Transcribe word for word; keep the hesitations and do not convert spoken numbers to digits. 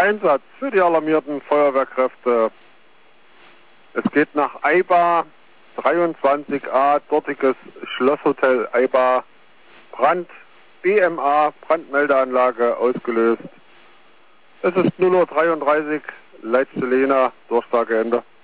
Einsatz für die alarmierten Feuerwehrkräfte. Es geht nach Eiba dreiundzwanzig a, dortiges Schlosshotel Eiba. Brand, B M A, Brandmeldeanlage ausgelöst. Es ist null Uhr dreiunddreißig, Leitstelle Jena, Durchsageende.